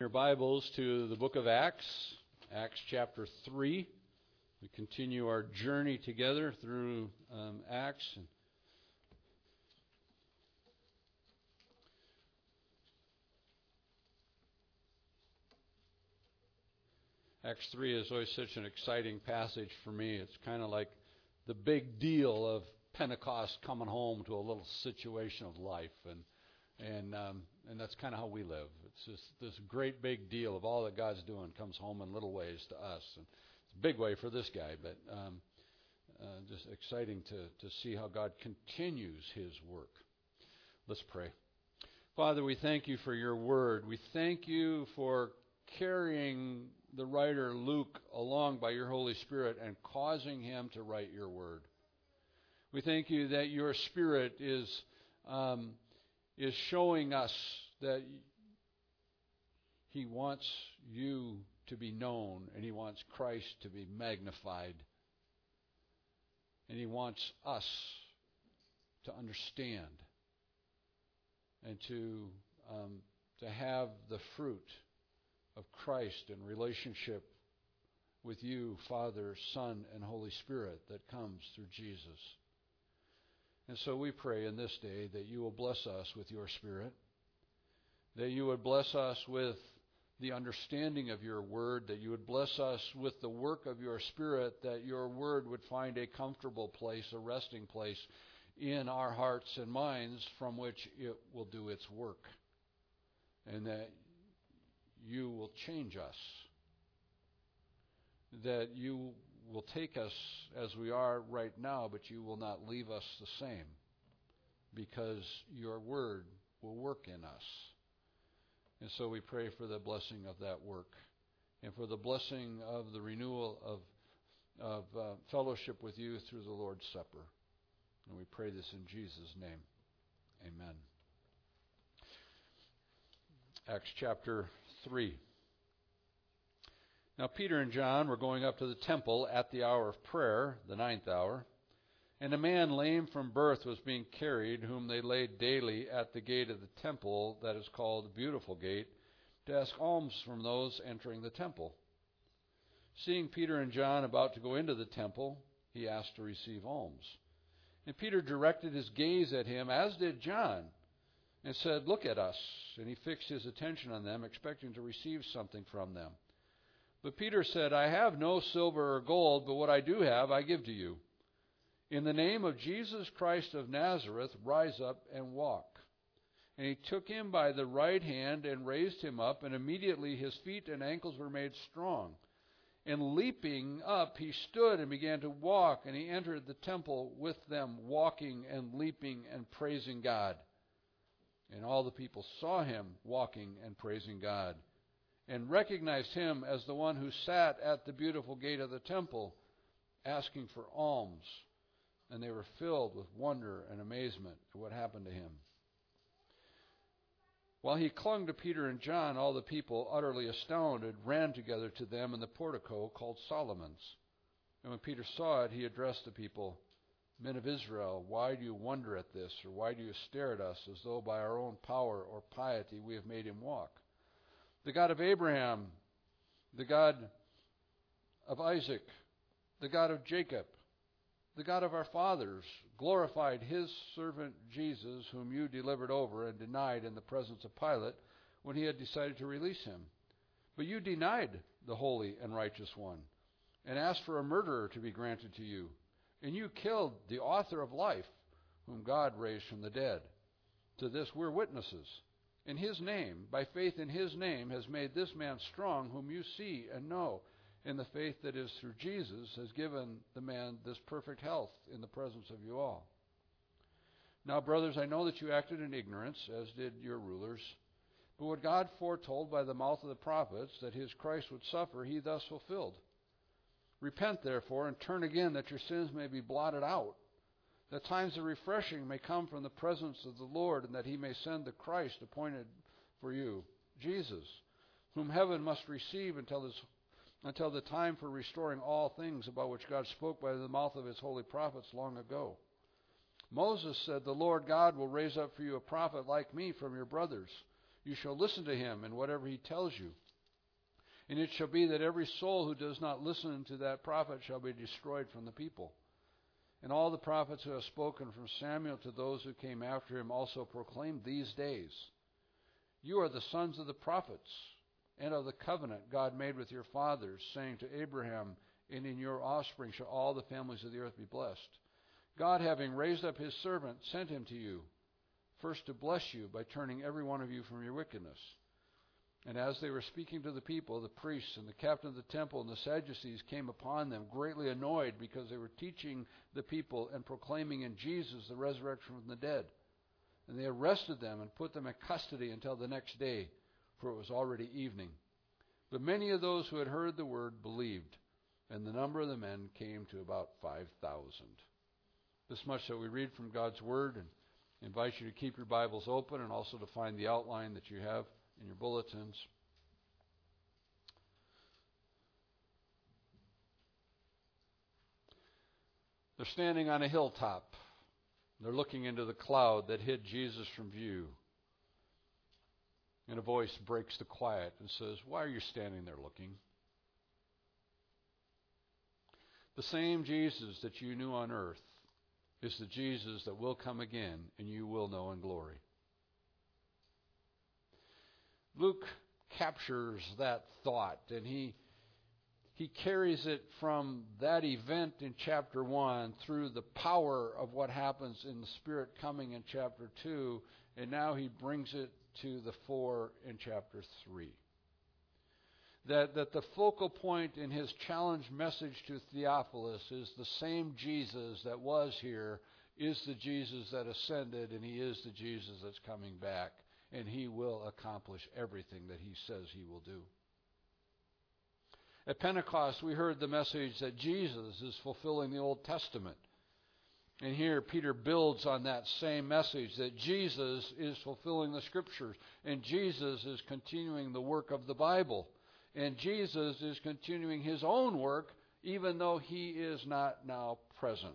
Your Bibles to the book of Acts, Acts chapter 3. We continue our journey together through Acts. Acts 3 is always such an exciting passage for me. It's kind of like the big deal of Pentecost coming home to a little situation of life, and that's kind of how we live. It's just this great big deal of all that God's doing comes home in little ways to us. And it's a big way for this guy, but just exciting to see how God continues His work. Let's pray. Father, we thank you for your word. We thank you for carrying the writer Luke along by your Holy Spirit and causing him to write your word. We thank you that your Spirit is showing us that he wants you to be known, and he wants Christ to be magnified, and he wants us to understand and to have the fruit of Christ in relationship with you, Father, Son, and Holy Spirit that comes through Jesus. And so we pray in this day that you will bless us with your Spirit, that you would bless us with the understanding of your word, that you would bless us with the work of your Spirit, that your word would find a comfortable place, a resting place in our hearts and minds from which it will do its work, and that you will change us, that you will take us as we are right now, but you will not leave us the same, because your word will work in us. And so we pray for the blessing of that work, and for the blessing of the renewal of fellowship with you through the Lord's Supper. And we pray this in Jesus' name. Amen. Acts chapter 3. Now Peter and John were going up to the temple at the hour of prayer, the 9th hour, and a man lame from birth was being carried, whom they laid daily at the gate of the temple, that is called the Beautiful Gate, to ask alms from those entering the temple. Seeing Peter and John about to go into the temple, he asked to receive alms. And Peter directed his gaze at him, as did John, and said, "Look at us." And he fixed his attention on them, expecting to receive something from them. But Peter said, "I have no silver or gold, but what I do have I give to you. In the name of Jesus Christ of Nazareth, rise up and walk." And he took him by the right hand and raised him up, and immediately his feet and ankles were made strong. And leaping up, he stood and began to walk, and he entered the temple with them, walking and leaping and praising God. And all the people saw him walking and praising God, and recognized him as the one who sat at the beautiful gate of the temple, asking for alms. And they were filled with wonder and amazement at what happened to him. While he clung to Peter and John, all the people, utterly astounded, ran together to them in the portico called Solomon's. And when Peter saw it, he addressed the people, "Men of Israel, why do you wonder at this, or why do you stare at us as though by our own power or piety we have made him walk? The God of Abraham, the God of Isaac, the God of Jacob, the God of our fathers, glorified his servant Jesus, whom you delivered over and denied in the presence of Pilate when he had decided to release him. But you denied the holy and righteous one, and asked for a murderer to be granted to you. And you killed the author of life, whom God raised from the dead. To this we're witnesses. In his name, by faith in his name, has made this man strong, whom you see and know. And the faith that is through Jesus has given the man this perfect health in the presence of you all. Now, brothers, I know that you acted in ignorance, as did your rulers. But what God foretold by the mouth of the prophets, that his Christ would suffer, he thus fulfilled. Repent, therefore, and turn again, that your sins may be blotted out, that times of refreshing may come from the presence of the Lord, and that he may send the Christ appointed for you, Jesus, whom heaven must receive until the time for restoring all things, about which God spoke by the mouth of his holy prophets long ago. Moses said, "The Lord God will raise up for you a prophet like me from your brothers. you shall listen to him and whatever he tells you. And it shall be that every soul who does not listen to that prophet shall be destroyed from the people. And all the prophets who have spoken from Samuel to those who came after him also proclaimed these days. You are the sons of the prophets and of the covenant God made with your fathers, saying to Abraham, and in your offspring shall all the families of the earth be blessed. God, having raised up his servant, sent him to you, first to bless you by turning every one of you from your wickedness. And as they were speaking to the people, the priests and the captain of the temple and the Sadducees came upon them, greatly annoyed because they were teaching the people and proclaiming in Jesus the resurrection from the dead. And they arrested them and put them in custody until the next day, for it was already evening. But many of those who had heard the word believed, and the number of the men came to about 5,000. This much that we read from God's word, and invite you to keep your Bibles open and also to find the outline that you have in your bulletins. They're standing on a hilltop. They're looking into the cloud that hid Jesus from view. And a voice breaks the quiet and says, "Why are you standing there looking?" The same Jesus that you knew on earth is the Jesus that will come again and you will know in glory. Luke captures that thought, and he carries it from that event in chapter 1 through the power of what happens in the Spirit coming in chapter 2, and now he brings it to the fore in chapter 3. That the focal point in his challenge message to Theophilus is the same Jesus that was here is the Jesus that ascended, and he is the Jesus that's coming back. And he will accomplish everything that he says he will do. At Pentecost, we heard the message that Jesus is fulfilling the Old Testament. And here Peter builds on that same message, that Jesus is fulfilling the Scriptures. And Jesus is continuing the work of the Bible. And Jesus is continuing his own work, even though he is not now present.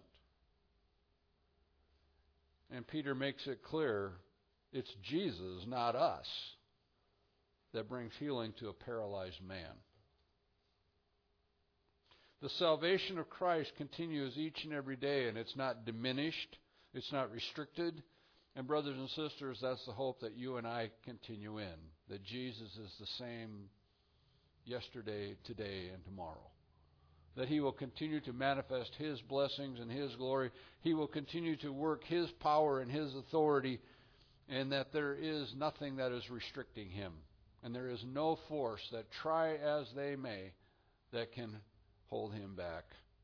And Peter makes it clear, it's Jesus, not us, that brings healing to a paralyzed man. The salvation of Christ continues each and every day, and it's not diminished, it's not restricted. And brothers and sisters, that's the hope that you and I continue in, that Jesus is the same yesterday, today, and tomorrow. That he will continue to manifest his blessings and his glory. He will continue to work his power and his authority, and that there is nothing that is restricting him. And there is no force that, try as they may, that can hold him back.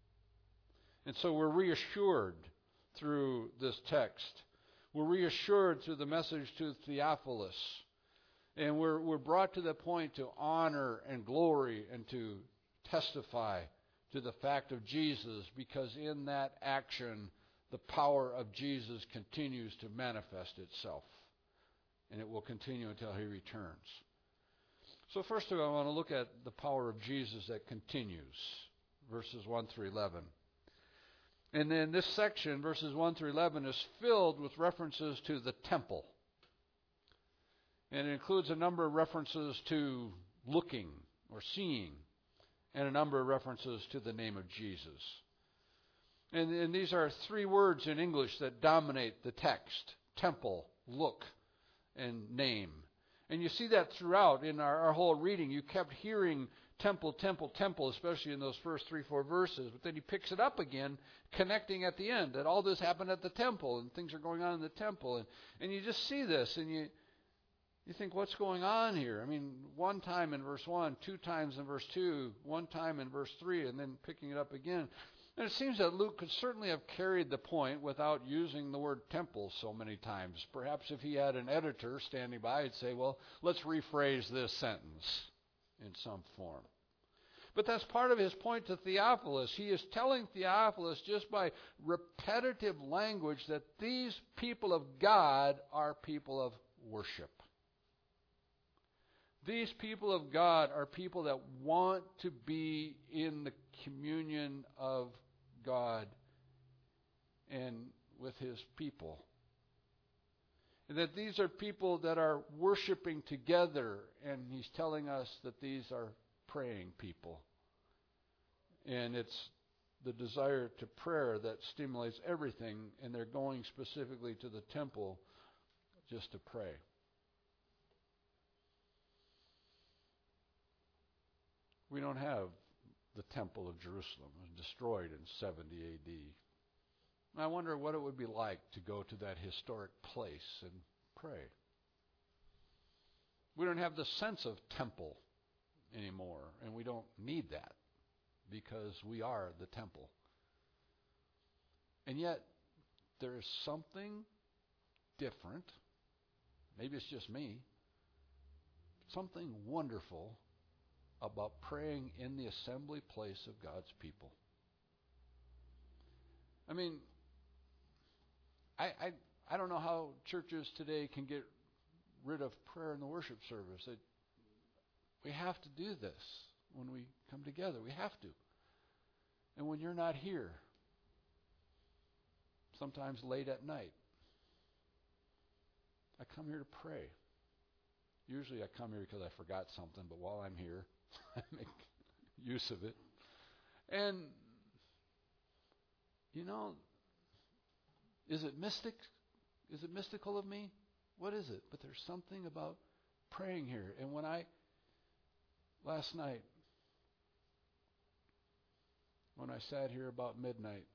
And so we're reassured through this text. We're reassured through the message to Theophilus. And we're brought to the point to honor and glory and to testify to the fact of Jesus, because in that action, the power of Jesus continues to manifest itself. And it will continue until he returns. So first of all, I want to look at the power of Jesus that continues. Verses 1 through 11. And then this section, verses 1 through 11, is filled with references to the temple. And it includes a number of references to looking or seeing, and a number of references to the name of Jesus. And these are three words in English that dominate the text: temple, look, and name. And you see that throughout in our whole reading. You kept hearing temple, temple, temple, especially in those first 3-4 verses. But then he picks it up again, connecting at the end, that all this happened at the temple, and things are going on in the temple. And you just see this, and you think, what's going on here? I mean, one time in verse 1, 2 times in verse 2, one time in verse 3, and then picking it up again. And it seems that Luke could certainly have carried the point without using the word temple so many times. Perhaps if he had an editor standing by, he'd say, well, let's rephrase this sentence in some form. But that's part of his point to Theophilus. He is telling Theophilus just by repetitive language that these people of God are people of worship. These people of God are people that want to be in the communion of God and with his people. And that these are people that are worshiping together, and he's telling us that these are praying people. And it's the desire to prayer that stimulates everything, and they're going specifically to the temple just to pray. We don't have the temple of Jerusalem. It was destroyed in 70 AD. I wonder what it would be like to go to that historic place and pray. We don't have the sense of temple anymore, and we don't need that because we are the temple. And yet, there is something different, maybe it's just me, something wonderful about praying in the assembly place of God's people. I mean, I don't know how churches today can get rid of prayer in the worship service. We have to do this when we come together. We have to. And when you're not here, sometimes late at night, I come here to pray. Usually I come here because I forgot something, but while I'm here, I make use of it. And, is it mystic? Is it mystical of me? What is it? But there's something about praying here. And last night, when I sat here about midnight,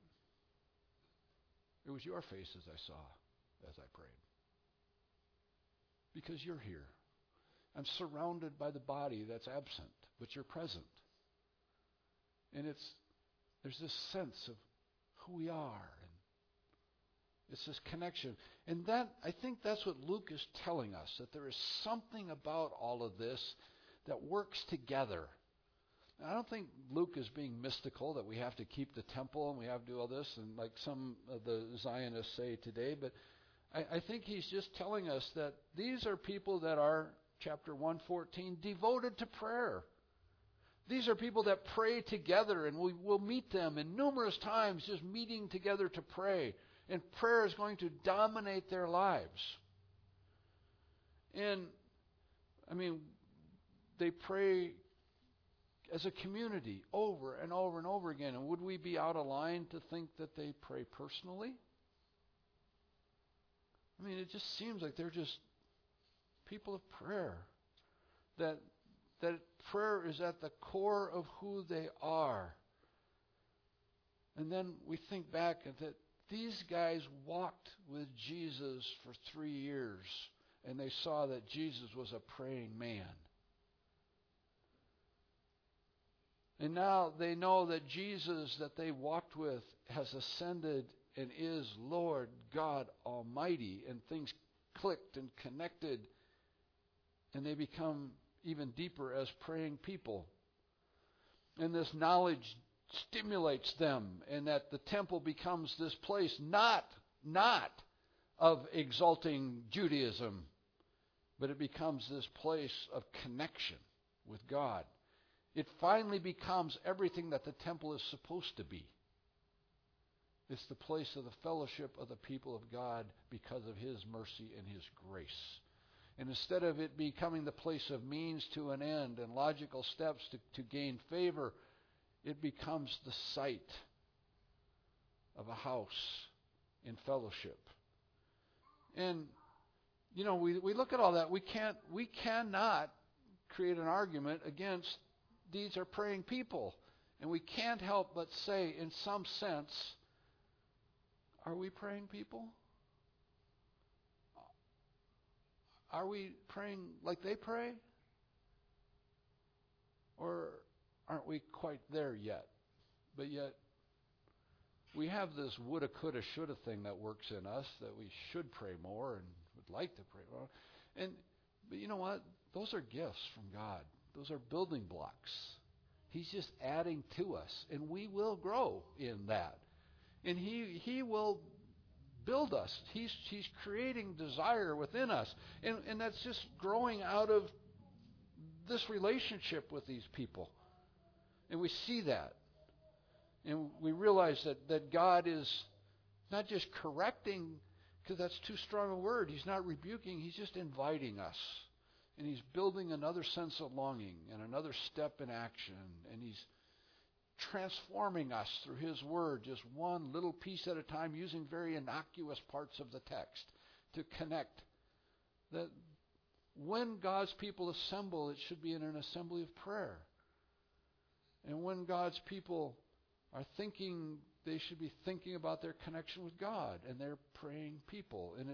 it was your faces I saw as I prayed. Because you're here. I'm surrounded by the body that's absent, but you're present. And there's this sense of who we are. And it's this connection. And I think that's what Luke is telling us, that there is something about all of this that works together. I don't think Luke is being mystical, that we have to keep the temple and we have to do all this, and like some of the Zionists say today, but I think he's just telling us that these are people that are, chapter 114, devoted to prayer. These are people that pray together, and we will meet them in numerous times just meeting together to pray. And prayer is going to dominate their lives. And, they pray as a community over and over and over again. And would we be out of line to think that they pray personally? It just seems like they're just people of prayer. That prayer is at the core of who they are. And then we think back that these guys walked with Jesus for 3 years, and they saw that Jesus was a praying man. And now they know that Jesus that they walked with has ascended and is Lord God Almighty, and things clicked and connected, and they become even deeper as praying people. And this knowledge stimulates them, and that the temple becomes this place not of exalting Judaism, but it becomes this place of connection with God. It finally becomes everything that the temple is supposed to be. It's the place of the fellowship of the people of God because of His mercy and His grace. And instead of it becoming the place of means to an end and logical steps to gain favor, it becomes the site of a house in fellowship. And, we look at all that. We cannot create an argument against these are praying people. And we can't help but say, in some sense, are we praying people? Are we praying like they pray? Or aren't we quite there yet? But yet, we have this woulda, coulda, shoulda thing that works in us, that we should pray more and would like to pray more. But you know what? Those are gifts from God. Those are building blocks. He's just adding to us, and we will grow in that. And He will build us. He's creating desire within us. And that's just growing out of this relationship with these people. And we see that. And we realize that God is not just correcting because that's too strong a word. He's not rebuking. He's just inviting us. And he's building another sense of longing and another step in action. And he's transforming us through his word, just one little piece at a time, using very innocuous parts of the text to connect. That when God's people assemble, it should be in an assembly of prayer. And when God's people are thinking, they should be thinking about their connection with God, and they're praying people. And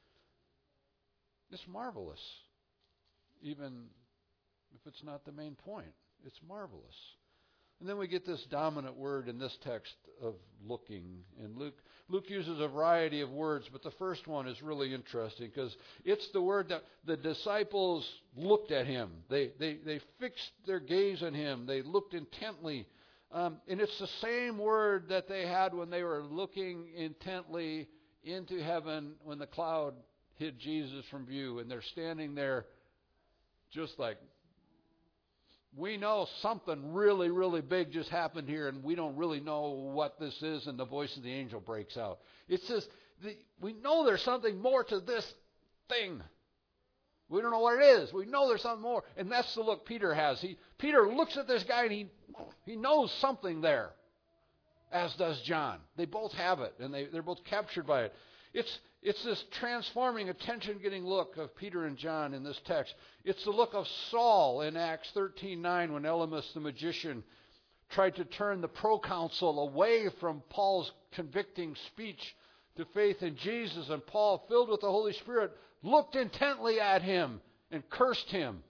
it's marvelous. Even if it's not the main point, it's marvelous. And then we get this dominant word in this text of looking. And Luke uses a variety of words, but the first one is really interesting because it's the word that the disciples looked at him. They fixed their gaze on him. They looked intently. And it's the same word that they had when they were looking intently into heaven when the cloud hid Jesus from view. And they're standing there just like, we know something really, really big just happened here, and we don't really know what this is, and the voice of the angel breaks out. It says, we know there's something more to this thing. We don't know what it is. We know there's something more. And that's the look Peter has. Peter looks at this guy, and he knows something there, as does John. They both have it, and they're both captured by it. It's this transforming, attention-getting look of Peter and John in this text. It's the look of Saul in Acts 13:9 when Elymas the magician tried to turn the proconsul away from Paul's convicting speech to faith in Jesus. And Paul, filled with the Holy Spirit, looked intently at him and cursed him.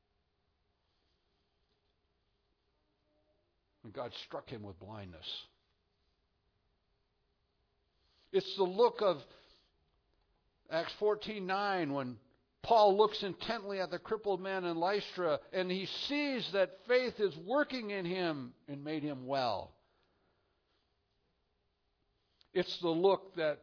And God struck him with blindness. It's the look of Acts 14:9 when Paul looks intently at the crippled man in Lystra and he sees that faith is working in him and made him well. It's the look that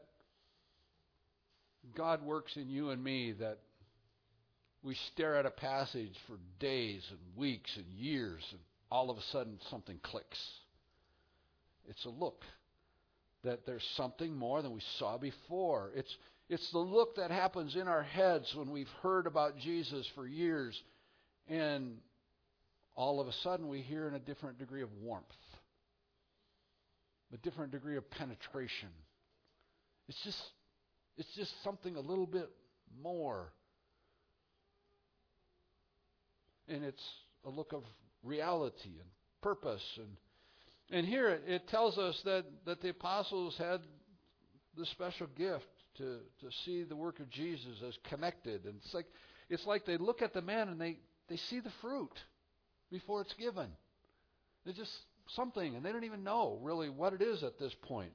God works in you and me, that we stare at a passage for days and weeks and years and all of a sudden something clicks. It's a look that there's something more than we saw before. It's the look that happens in our heads when we've heard about Jesus for years, and all of a sudden we hear in a different degree of warmth, a different degree of penetration. It's just something a little bit more. And it's a look of reality and purpose. And here it tells us that the apostles had this special gift to see the work of Jesus as connected. And it's like they look at the man and they see the fruit before it's given. It's just something, and they don't even know really what it is at this point.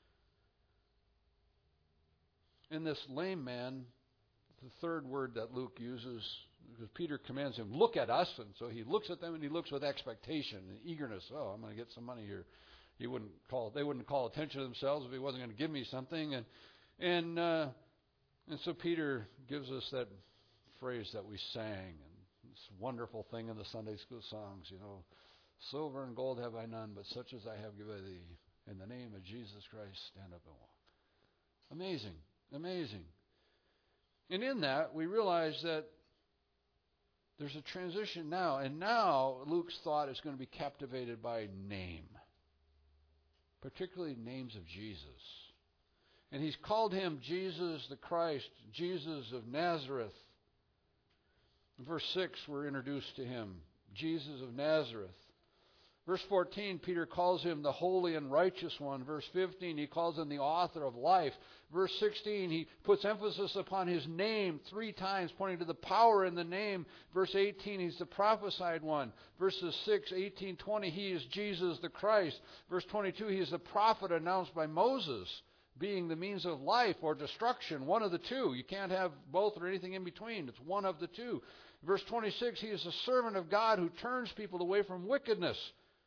In this lame man, the third word that Luke uses, because Peter commands him, look at us, and so he looks at them and he looks with expectation and eagerness. Oh, I'm going to get some money here. They wouldn't call attention to themselves if he wasn't going to give me something. And so Peter gives us that phrase that we sang, and this wonderful thing in the Sunday school songs, silver and gold have I none, but such as I have given thee. In the name of Jesus Christ, stand up and walk. Amazing, amazing. And in that, we realize that there's a transition now, and now Luke's thought is going to be captivated by name, particularly names of Jesus. And he's called him Jesus the Christ, Jesus of Nazareth. In verse 6, we're introduced to him, Jesus of Nazareth. Verse 14, Peter calls him the holy and righteous one. Verse 15, he calls him the author of life. Verse 16, he puts emphasis upon his name 3 times, pointing to the power in the name. Verse 18, he's the prophesied one. Verses 6, 18, 20, he is Jesus the Christ. Verse 22, he is the prophet announced by Moses, being the means of life or destruction, one of the two. You can't have both or anything in between. It's one of the two. Verse 26, he is the servant of God who turns people away from wickedness.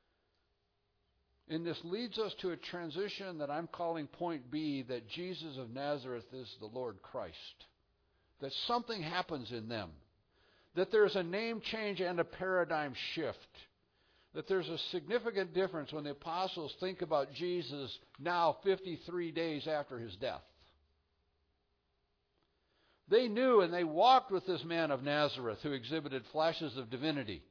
And this leads us to a transition that I'm calling point B, that Jesus of Nazareth is the Lord Christ. That something happens in them. That there's a name change and a paradigm shift. That there's a significant difference when the apostles think about Jesus now 53 days after his death. They knew and they walked with this man of Nazareth who exhibited flashes of divinity.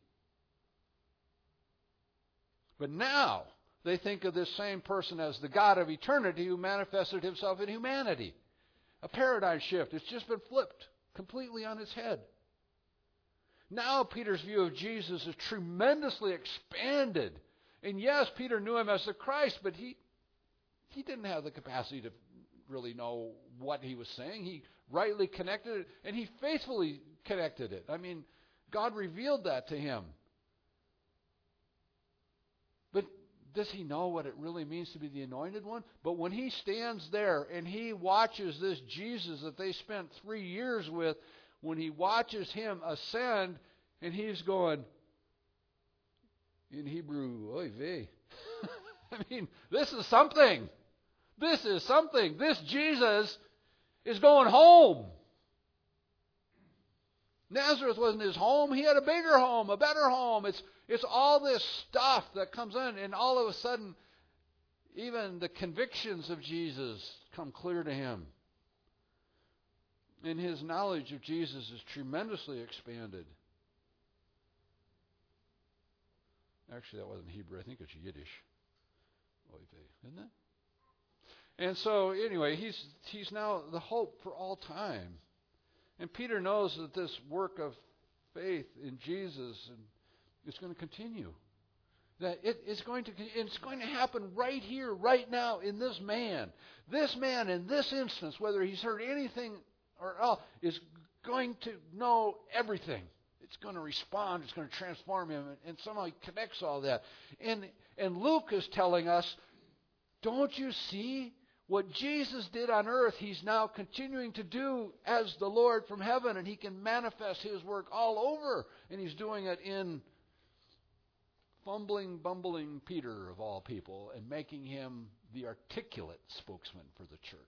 But now they think of this same person as the God of eternity who manifested himself in humanity. A paradigm shift. It's just been flipped completely on its head. Now Peter's view of Jesus is tremendously expanded. And yes, Peter knew him as the Christ, but he didn't have the capacity to really know what he was saying. He rightly connected it, and he faithfully connected it. I mean, God revealed that to him. But does he know what it really means to be the anointed one? But when he stands there and he watches this Jesus that they spent 3 years with, when he watches him ascend, and he's going, in Hebrew, oy vey. I mean, this is something. This is something. This Jesus is going home. Nazareth wasn't his home. He had a bigger home, a better home. It's all this stuff that comes in, and all of a sudden, even the convictions of Jesus come clear to him. And his knowledge of Jesus is tremendously expanded. Actually, that wasn't Hebrew. I think it's Yiddish. Isn't it? And so, anyway, he's now the hope for all time. And Peter knows that this work of faith in Jesus is going to continue. That it's going to happen right here, right now, in this man. This man, in this instance, whether he's heard anything or else, is going to know everything. It's going to respond. It's going to transform him. And somehow he connects all that. And Luke is telling us, don't you see what Jesus did on earth? He's now continuing to do as the Lord from heaven. And he can manifest his work all over. And he's doing it in fumbling, bumbling Peter, of all people, and making him the articulate spokesman for the church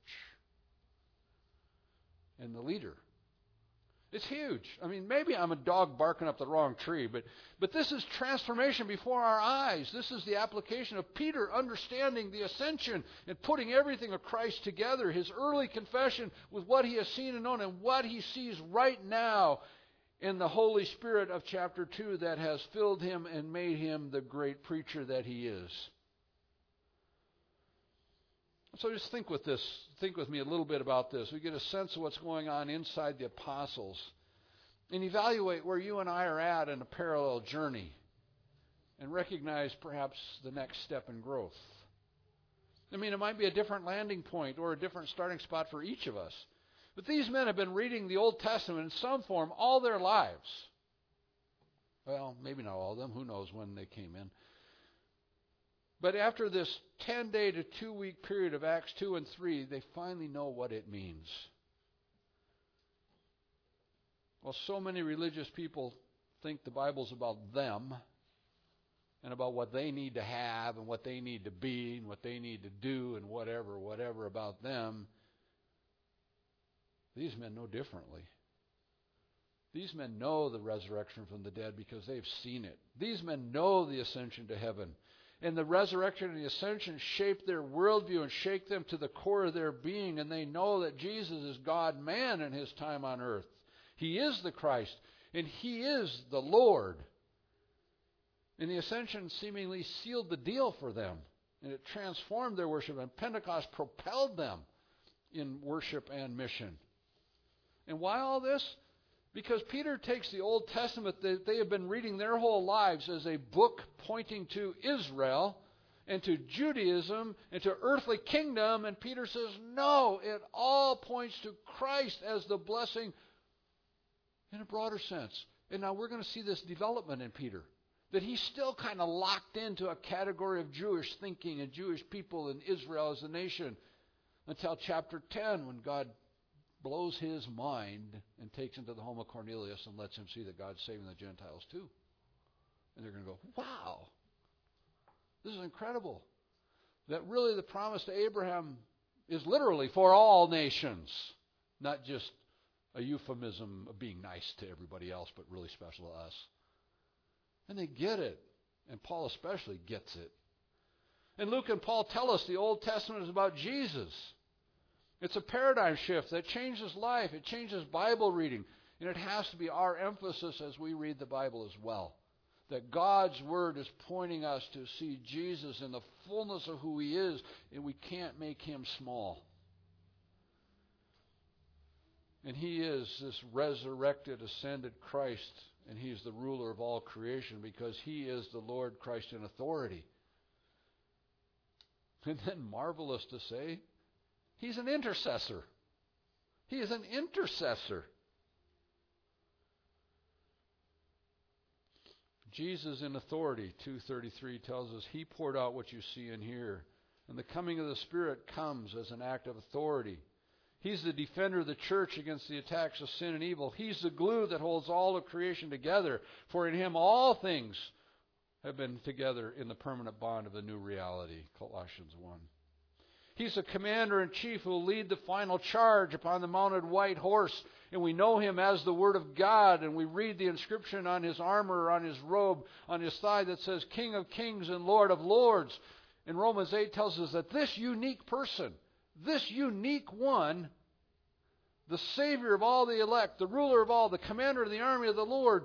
and the leader. It's huge. I mean, maybe I'm a dog barking up the wrong tree, but this is transformation before our eyes. This is the application of Peter understanding the ascension and putting everything of Christ together, his early confession with what he has seen and known and what he sees right now in the Holy Spirit of chapter 2 that has filled him and made him the great preacher that he is. So just think with me a little bit about this. We get a sense of what's going on inside the apostles and evaluate where you and I are at in a parallel journey and recognize perhaps the next step in growth. I mean, it might be a different landing point or a different starting spot for each of us. But these men have been reading the Old Testament in some form all their lives. Well, maybe not all of them. Who knows when they came in. But after this 10-day to 2-week period of Acts 2 and 3, they finally know what it means. Well, so many religious people think the Bible's about them and about what they need to have and what they need to be and what they need to do and whatever about them. These men know differently. These men know the resurrection from the dead because they've seen it. These men know the ascension to heaven. And the resurrection and the ascension shape their worldview and shake them to the core of their being. And they know that Jesus is God-man in his time on earth. He is the Christ. And he is the Lord. And the ascension seemingly sealed the deal for them. And it transformed their worship. And Pentecost propelled them in worship and mission. And why all this? Because Peter takes the Old Testament that they have been reading their whole lives as a book pointing to Israel and to Judaism and to earthly kingdom. And Peter says, no, it all points to Christ as the blessing in a broader sense. And now we're going to see this development in Peter. That he's still kind of locked into a category of Jewish thinking and Jewish people and Israel as a nation until chapter 10 when God blows his mind and takes him to the home of Cornelius and lets him see that God's saving the Gentiles too. And they're going to go, wow, this is incredible. That really the promise to Abraham is literally for all nations, not just a euphemism of being nice to everybody else, but really special to us. And they get it. And Paul especially gets it. And Luke and Paul tell us the Old Testament is about Jesus. It's a paradigm shift that changes life. It changes Bible reading. And it has to be our emphasis as we read the Bible as well. That God's Word is pointing us to see Jesus in the fullness of who He is, and we can't make Him small. And He is this resurrected, ascended Christ, and He's the ruler of all creation because He is the Lord Christ in authority. And then marvelous to say, He's an intercessor. He is an intercessor. Jesus in authority, 2:33 tells us, He poured out what you see and hear. And the coming of the Spirit comes as an act of authority. He's the defender of the church against the attacks of sin and evil. He's the glue that holds all of creation together. For in Him all things have been together in the permanent bond of the new reality, Colossians 1. He's the commander-in-chief who will lead the final charge upon the mounted white horse. And we know Him as the Word of God. And we read the inscription on His armor, on His robe, on His thigh that says, King of kings and Lord of lords. And Romans 8 tells us that this unique person, this unique one, the Savior of all the elect, the ruler of all, the commander of the army of the Lord,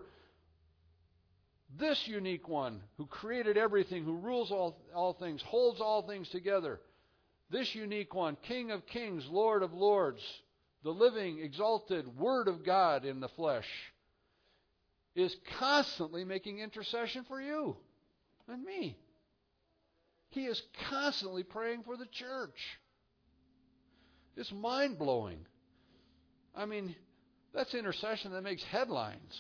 this unique one who created everything, who rules all things, holds all things together, this unique one, King of kings, Lord of lords, the living, exalted Word of God in the flesh, is constantly making intercession for you and me. He is constantly praying for the church. It's mind-blowing. I mean, that's intercession that makes headlines.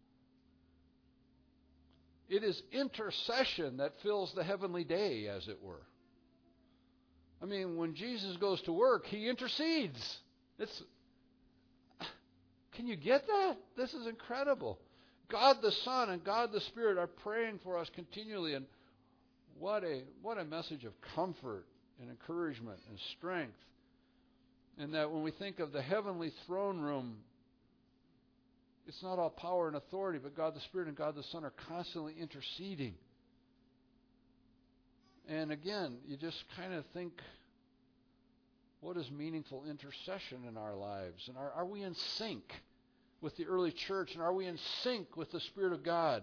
It is intercession that fills the heavenly day, as it were. I mean, when Jesus goes to work, He intercedes. Can you get that? This is incredible. God the Son and God the Spirit are praying for us continually, and what a message of comfort and encouragement and strength. And that when we think of the heavenly throne room, it's not all power and authority, but God the Spirit and God the Son are constantly interceding. And again, you just kind of think, what is meaningful intercession in our lives? And are we in sync with the early church? And are we in sync with the Spirit of God?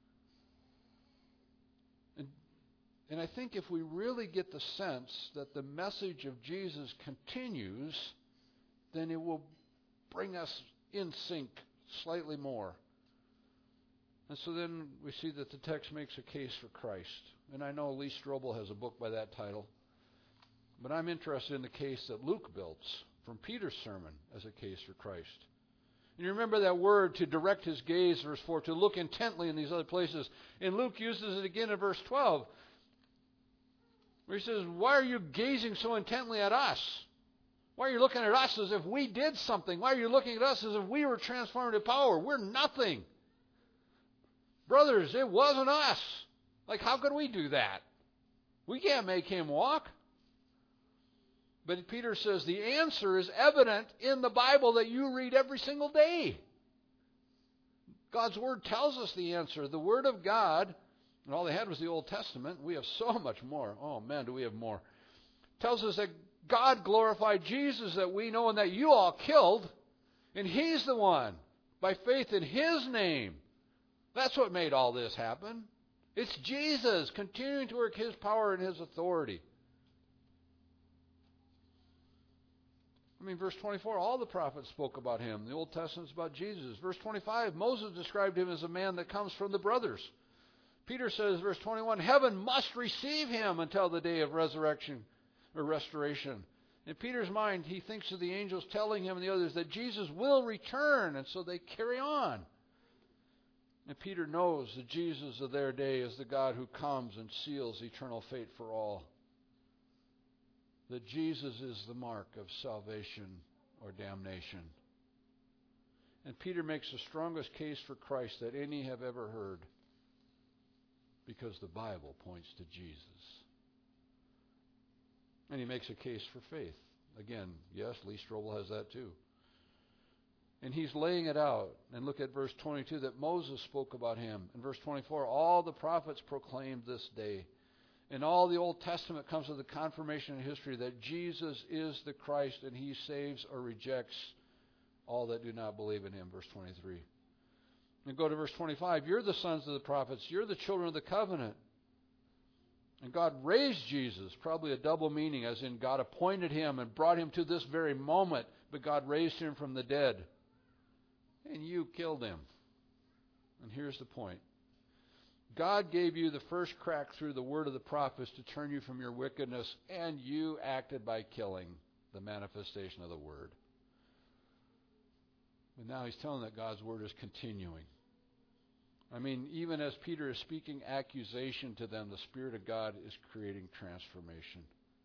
And I think if we really get the sense that the message of Jesus continues, then it will bring us in sync slightly more. And so then we see that the text makes a case for Christ. And I know Lee Strobel has a book by that title. But I'm interested in the case that Luke builds from Peter's sermon as a case for Christ. And you remember that word, to direct his gaze, verse 4, to look intently in these other places. And Luke uses it again in verse 12, where he says, why are you gazing so intently at us? Why are you looking at us as if we did something? Why are you looking at us as if we were transformed to power? We're nothing. Brothers, it wasn't us. Like, how could we do that? We can't make Him walk. But Peter says the answer is evident in the Bible that you read every single day. God's Word tells us the answer. The Word of God, and all they had was the Old Testament. We have so much more. Oh, man, do we have more. Tells us that God glorified Jesus that we know and that you all killed. And He's the one, by faith in His name. That's what made all this happen. It's Jesus continuing to work His power and His authority. I mean, verse 24, all the prophets spoke about Him. The Old Testament's about Jesus. Verse 25, Moses described Him as a man that comes from the brothers. Peter says, verse 21, heaven must receive Him until the day of resurrection or restoration. In Peter's mind, he thinks of the angels telling him and the others that Jesus will return, and so they carry on. And Peter knows that Jesus of their day is the God who comes and seals eternal fate for all. That Jesus is the mark of salvation or damnation. And Peter makes the strongest case for Christ that any have ever heard, because the Bible points to Jesus. And he makes a case for faith. Again, yes, Lee Strobel has that too. And he's laying it out. And look at verse 22, that Moses spoke about Him. In verse 24, all the prophets proclaimed this day. And all the Old Testament comes with the confirmation in history that Jesus is the Christ and He saves or rejects all that do not believe in Him. Verse 23. And go to verse 25. You're the sons of the prophets. You're the children of the covenant. And God raised Jesus, probably a double meaning, as in God appointed Him and brought Him to this very moment, but God raised Him from the dead. And you killed Him. And here's the point. God gave you the first crack through the word of the prophets to turn you from your wickedness, and you acted by killing the manifestation of the word. But now He's telling that God's word is continuing. I mean, even as Peter is speaking accusation to them, the Spirit of God is creating transformation.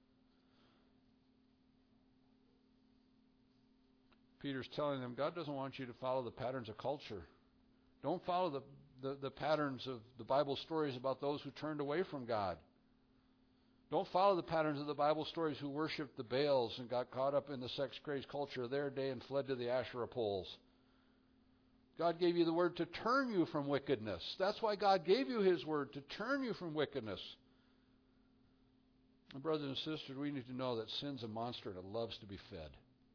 Peter's telling them, God doesn't want you to follow the patterns of culture. Don't follow the patterns of the Bible stories about those who turned away from God. Don't follow the patterns of the Bible stories who worshiped the Baals and got caught up in the sex-crazed culture of their day and fled to the Asherah poles. God gave you the word to turn you from wickedness. That's why God gave you His word, to turn you from wickedness. And brothers and sisters, we need to know that sin's a monster and it loves to be fed.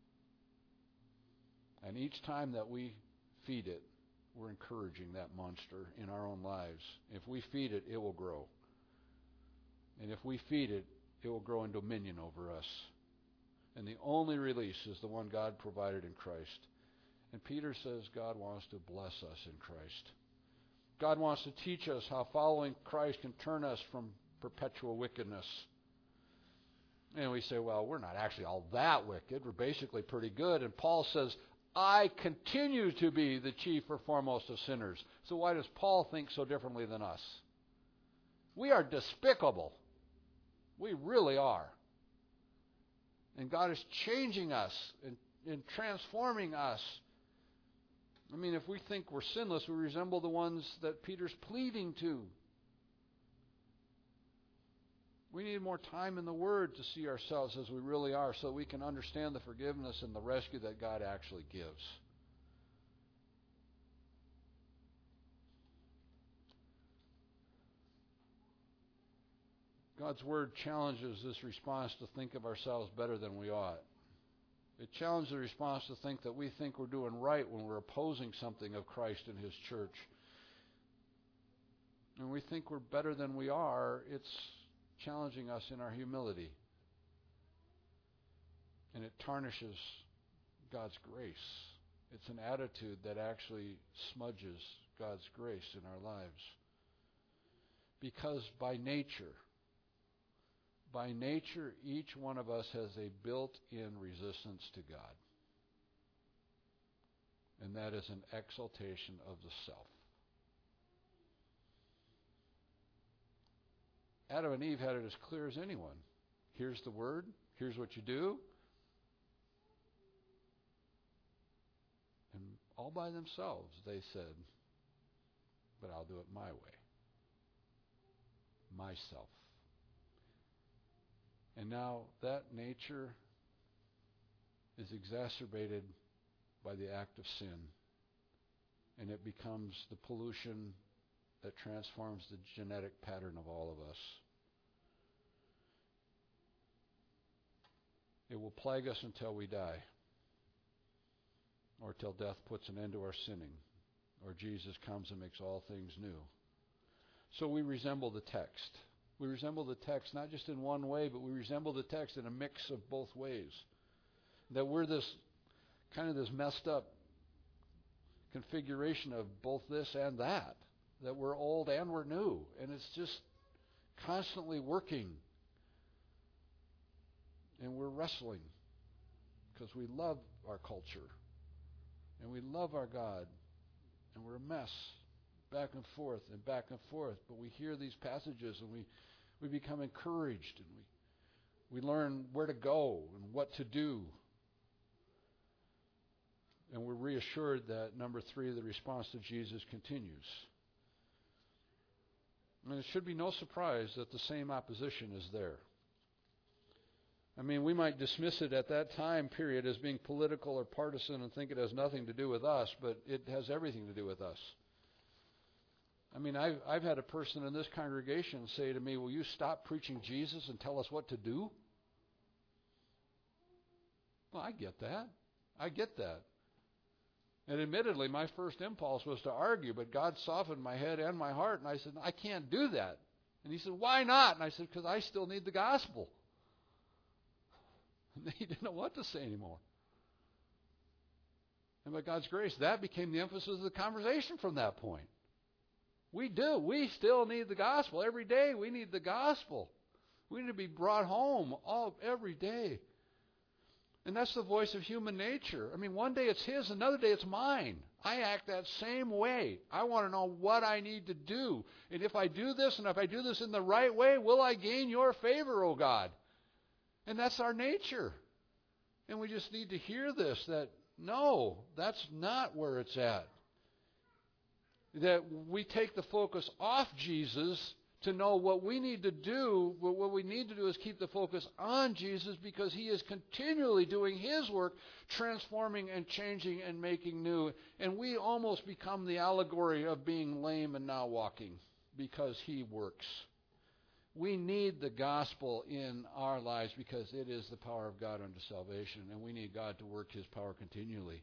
And each time that we feed it, we're encouraging that monster in our own lives. If we feed it, it will grow. And if we feed it, it will grow in dominion over us. And the only release is the one God provided in Christ. And Peter says God wants to bless us in Christ. God wants to teach us how following Christ can turn us from perpetual wickedness. And we say, well, we're not actually all that wicked. We're basically pretty good. And Paul says, I continue to be the chief or foremost of sinners. So why does Paul think so differently than us? We are despicable. We really are. And God is changing us and transforming us. I mean, if we think we're sinless, we resemble the ones that Peter's pleading to. We need more time in the Word to see ourselves as we really are so we can understand the forgiveness and the rescue that God actually gives. God's Word challenges this response to think of ourselves better than we ought. It challenges the response to think that we think we're doing right when we're opposing something of Christ and His church. When we think we're better than we are, it's challenging us in our humility. And it tarnishes God's grace. It's an attitude that actually smudges God's grace in our lives. Because by nature, each one of us has a built-in resistance to God. And that is an exaltation of the self. Adam and Eve had it as clear as anyone. Here's the word. Here's what you do. And all by themselves, they said, but I'll do it my way. Myself. And now that nature is exacerbated by the act of sin. And it becomes the pollution that transforms the genetic pattern of all of us. It will plague us until we die, or till death puts an end to our sinning, or Jesus comes and makes all things new. So we resemble the text. We resemble the text not just in one way, but we resemble the text in a mix of both ways. That we're this kind of this messed up configuration of both this and that. That we're old and we're new. And it's just constantly working. And we're wrestling because we love our culture. And we love our God. And we're a mess. Back and forth and back and forth. But we hear these passages and we become encouraged. And we learn where to go and what to do. And we're reassured that, number 3, the response to Jesus continues. And it should be no surprise that the same opposition is there. I mean, we might dismiss it at that time period as being political or partisan and think it has nothing to do with us, but it has everything to do with us. I mean, I've had a person in this congregation say to me, will you stop preaching Jesus and tell us what to do? Well, I get that. I get that. And admittedly, my first impulse was to argue, but God softened my head and my heart, and I said, I can't do that. And he said, why not? And I said, because I still need the gospel. And he didn't know what to say anymore. And by God's grace, that became the emphasis of the conversation from that point. We do. We still need the gospel. Every day we need the gospel. We need to be brought home every day. And that's the voice of human nature. I mean, one day it's his, another day it's mine. I act that same way. I want to know what I need to do. And if I do this, and if I do this in the right way, will I gain your favor, O God? And that's our nature. And we just need to hear this, that no, that's not where it's at. That we take the focus off Jesus to know what we need to do. What we need to do is keep the focus on Jesus, because he is continually doing his work, transforming and changing and making new. And we almost become the allegory of being lame and now walking because he works. We need the gospel in our lives because it is the power of God unto salvation, and we need God to work his power continually.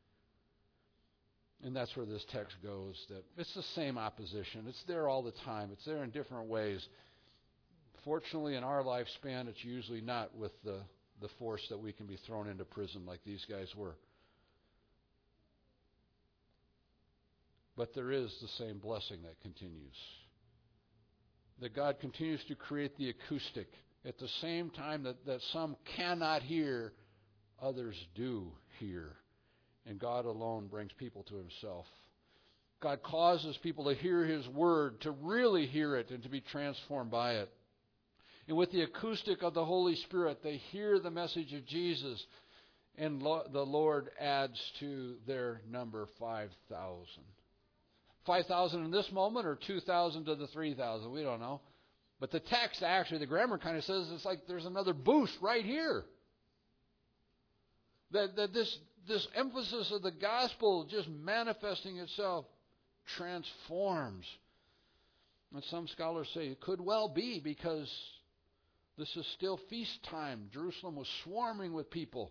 And that's where this text goes. That it's the same opposition. It's there all the time. It's there in different ways. Fortunately, in our lifespan, it's usually not with the force that we can be thrown into prison like these guys were. But there is the same blessing that continues. That God continues to create the acoustic. At the same time that some cannot hear, others do hear. And God alone brings people to himself. God causes people to hear his word, to really hear it, and to be transformed by it. And with the acoustic of the Holy Spirit, they hear the message of Jesus, and the Lord adds to their number 5,000. 5,000 in this moment, or 2,000 to the 3,000, we don't know. But the text, actually, the grammar kind of says it's like there's another boost right here. That this emphasis of the gospel just manifesting itself transforms. And some scholars say it could well be because this is still feast time. Jerusalem was swarming with people.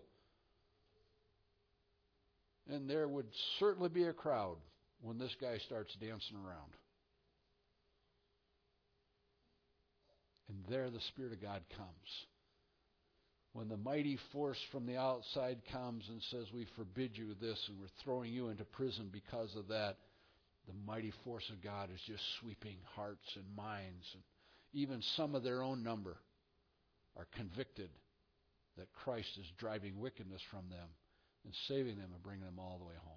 And there would certainly be a crowd when this guy starts dancing around. And there the Spirit of God comes. When the mighty force from the outside comes and says, we forbid you this and we're throwing you into prison because of that, the mighty force of God is just sweeping hearts and minds. And even some of their own number are convicted that Christ is driving wickedness from them and saving them and bringing them all the way home.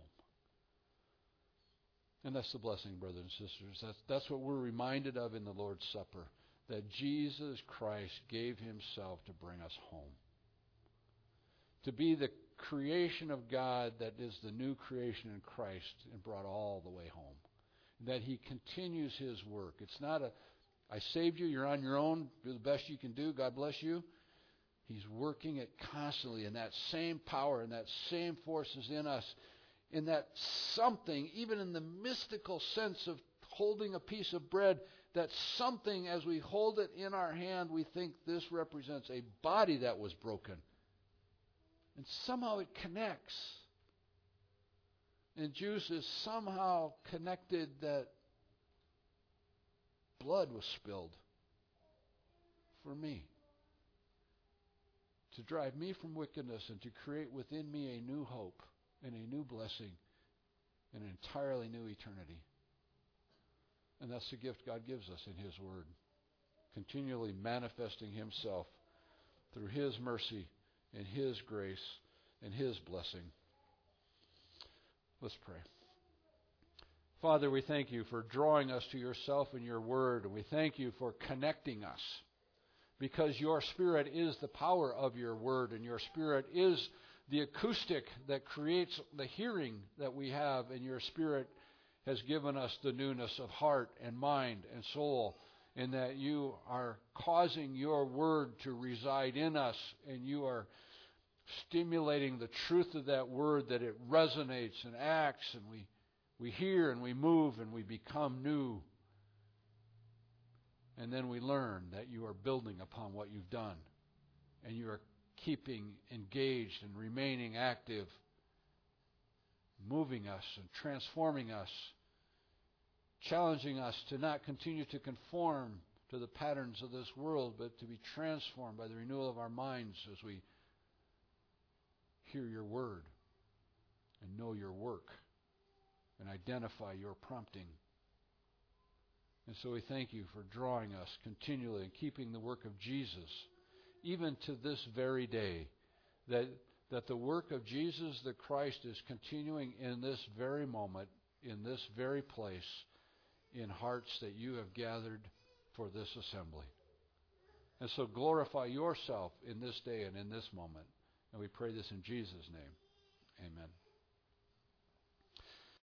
And that's the blessing, brothers and sisters. That's what we're reminded of in the Lord's Supper, that Jesus Christ gave himself to bring us home. To be the creation of God that is the new creation in Christ and brought all the way home. That he continues his work. It's not I saved you, you're on your own, do the best you can do, God bless you. He's working it constantly, and that same power and that same force is in us. In that something, even in the mystical sense of holding a piece of bread, that something, as we hold it in our hand, we think this represents a body that was broken. And somehow it connects. And juice is somehow connected that blood was spilled for me. To drive me from wickedness and to create within me a new hope and a new blessing and an entirely new eternity. And that's the gift God gives us in his word. Continually manifesting himself through his mercy and his grace and his blessing. Let's pray. Father, we thank you for drawing us to yourself in your word. And we thank you for connecting us. Because your Spirit is the power of your word, and your Spirit is the acoustic that creates the hearing that we have, and your Spirit has given us the newness of heart and mind and soul, and that you are causing your word to reside in us, and you are stimulating the truth of that word, that it resonates and acts, and We hear and we move and we become new. And then we learn that you are building upon what you've done. And you are keeping engaged and remaining active, moving us and transforming us, challenging us to not continue to conform to the patterns of this world, but to be transformed by the renewal of our minds as we hear your word and know your work and identify your prompting. And so we thank you for drawing us continually and keeping the work of Jesus, even to this very day, that the work of Jesus the Christ is continuing in this very moment, in this very place, in hearts that you have gathered for this assembly. And so glorify yourself in this day and in this moment. And we pray this in Jesus' name. Amen.